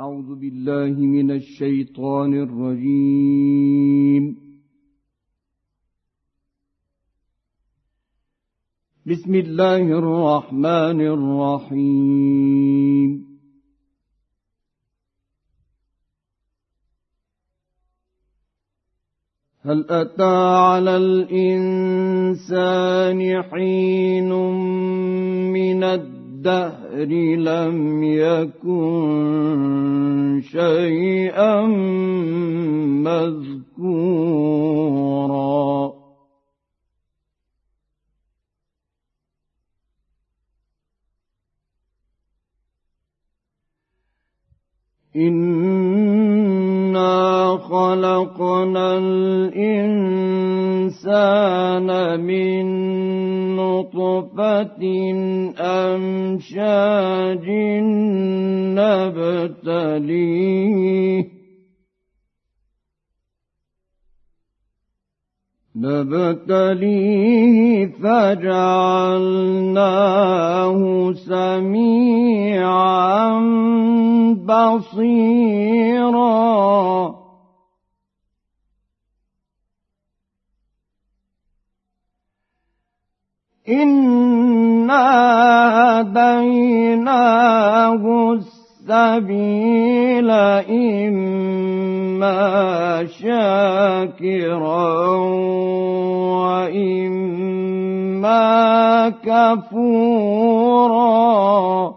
أعوذ بالله من الشيطان الرجيم. بسم الله الرحمن الرحيم. هل أتى على الإنسان حين من الدهر لم يكن شيئا مذكورا إنا خلقنا الإنسان من نطفة أمشاج نبتليه فجعلناه سميعا بصيرا إنا هديناه السبيل إما شاكرا وإما كفورا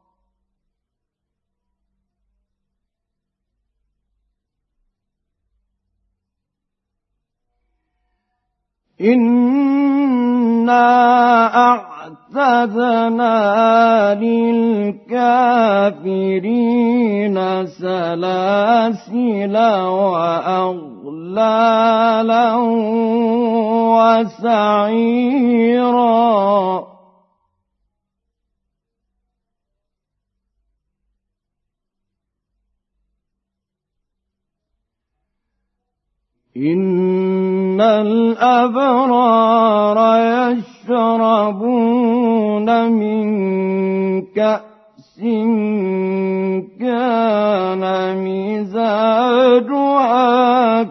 إنا أعتدنا للكافرين سلاسل وأغلالا وسعيرا إن الأبرار يشربون من كأس كان مزاجها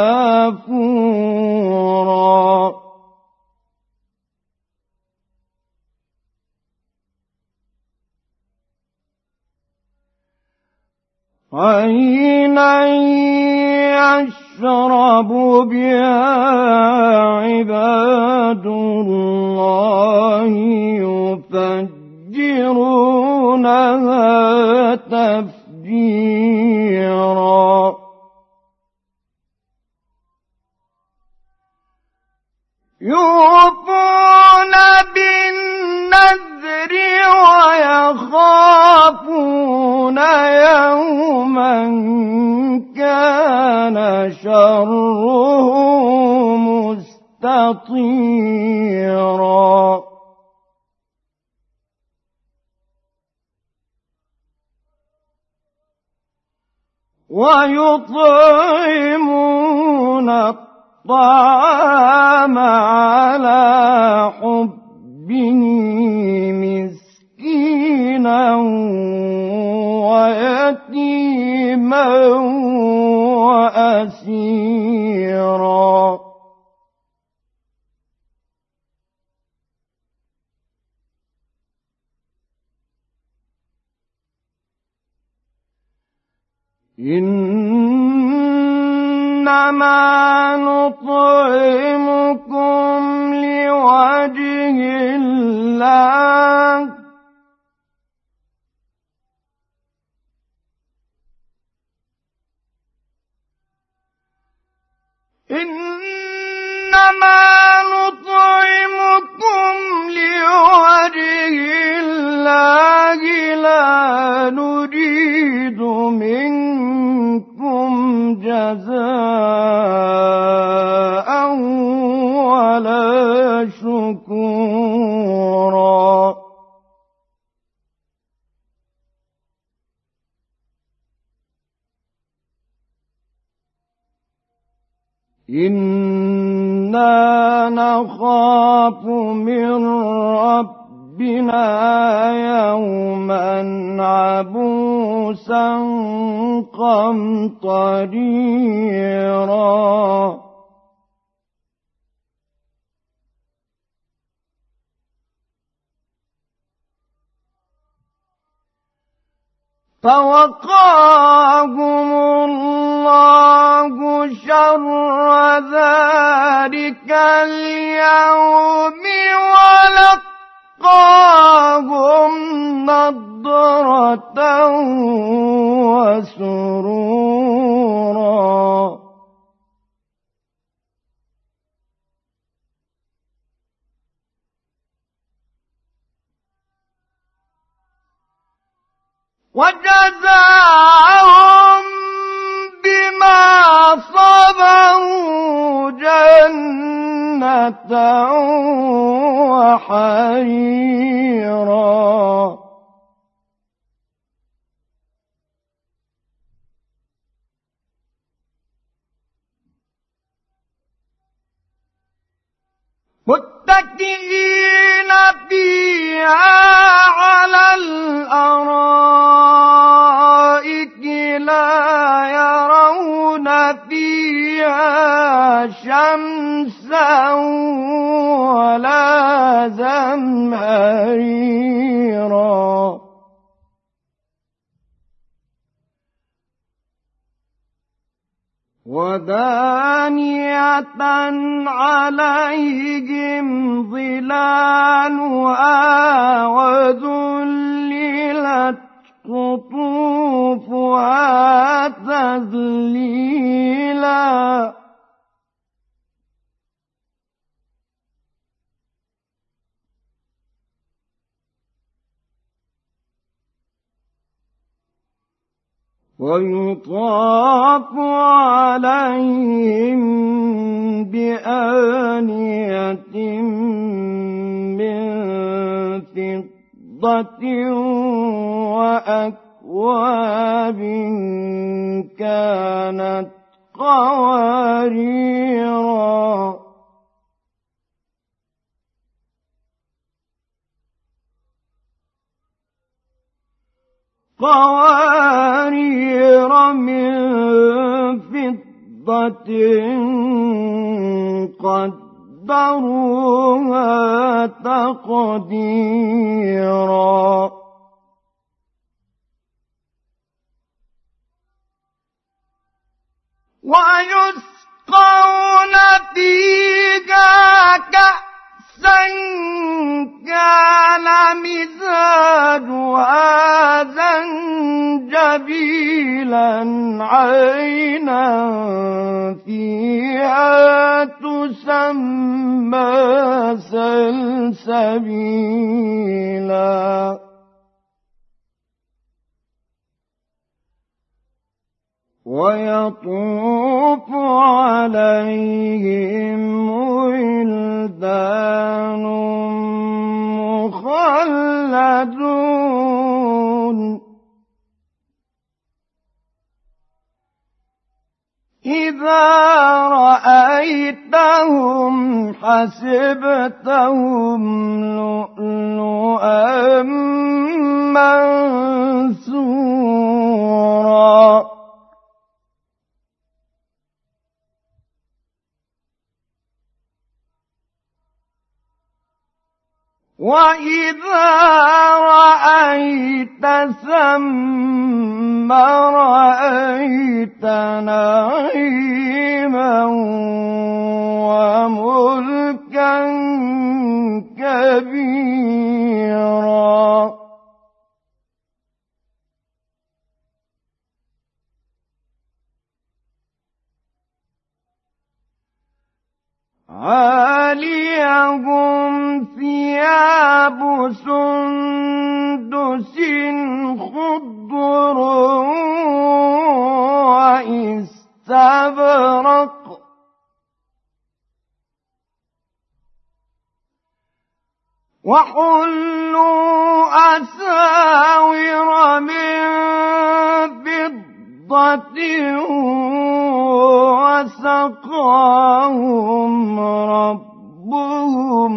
كافورا عينا يشرب بها عباد الله يفجرونها تفجيرا يوفون بالنذر ويخافون يوما كان شره مستطيرا ويطعمون الطعام على حبه مسكينا ويتيما وأسيرا إنما نطعمكم لوجه الله إنما نطعمكم لوجه الله لا نريد منكم جزاء ولا شكورا إنا نخاف من ربنا يوما عبوسا قمطريرا فوقاهم الله شر ذلك اليوم ولقاهم نضرة وسرورا وجزاهم بما صبروا جنة وحريرا متكئين فيها على الأرائك لا يرون فيها شمسا ولا زمهريرا ودانية عليهم ظلالها وذللت قطوفها تذليلا ويطاف عليهم بآنية من فضة وأكواب كانت قواريرا من فضة قدروها تقديرا ويسقون فيها كأسا كان مزاجها زنجبيلا عينا فيها تسمى سلسبيلا ويطوف عليهم ولدان مخلدون إذا رأيتهم حسبتهم لؤلؤا منثورا وإذا رأيت ثم رأيت نعيما وملكا كبيرا عاليهم ثياب سندس خضر واستبرق وحلوا أساور من فضة وسقاهم ربهم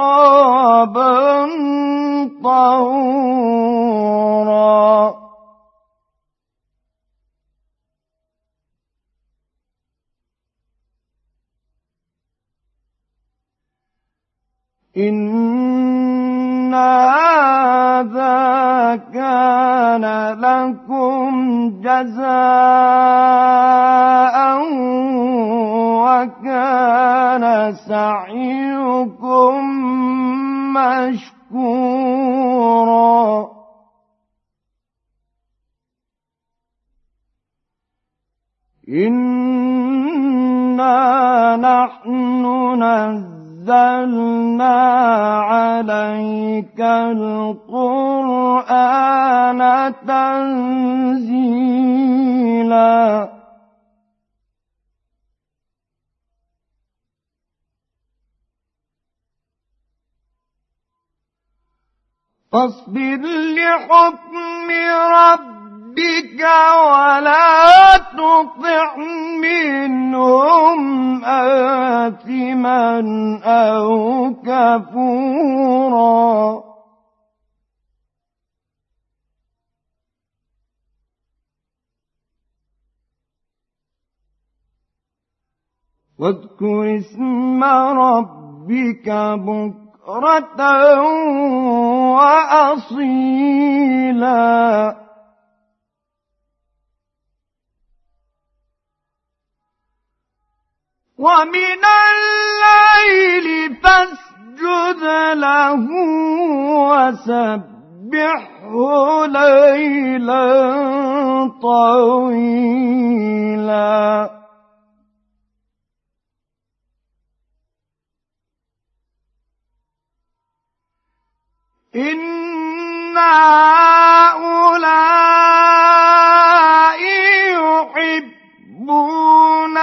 شرابا طهورا إن هذا كان لكم جزاء وكان سعيكم مشكورا إنا نحن نزلنا عليك القرآن تنزيلا فاصبر لحكم ربك ولا تطع منهم آثما أو كفورا واذكر اسم ربك بكرة وأصيلا ومن الليل فاسجد له وسبحه ليلا طويلا إن هؤلاء يحبون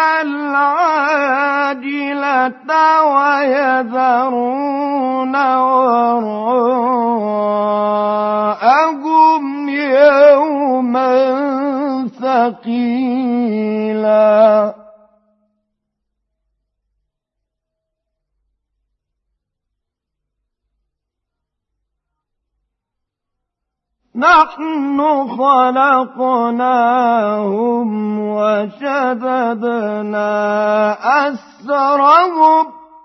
العاجلة ويذرون وراءهم يوما ثقيلا نحن خلقناهم وشددنا أسرهم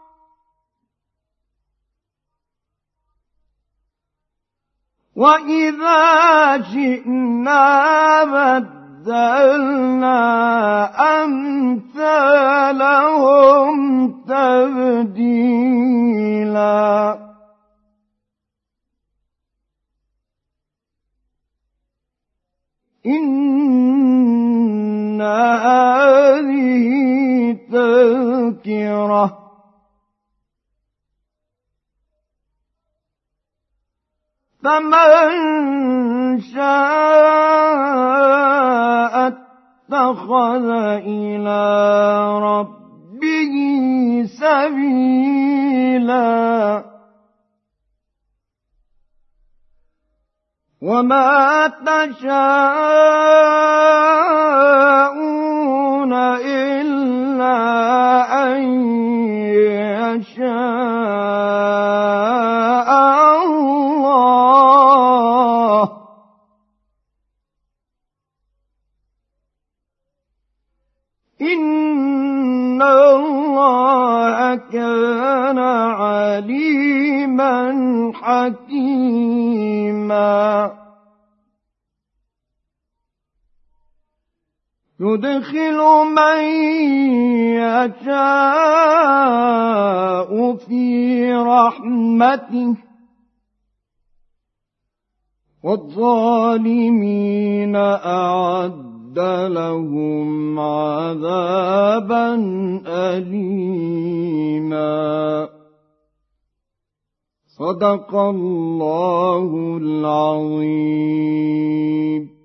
وإذا شئنا بدلنا أمثالهم تبديلا إن هذه تذكرة فمن شاء اتخذ إلى ربه سبيلا وما تشاءون إلا أن يشاء الله إن الله كان عليما حكيما يدخل من يشاء في رحمته والظالمين أعد لهم عذابا أليما صدق الله العظيم.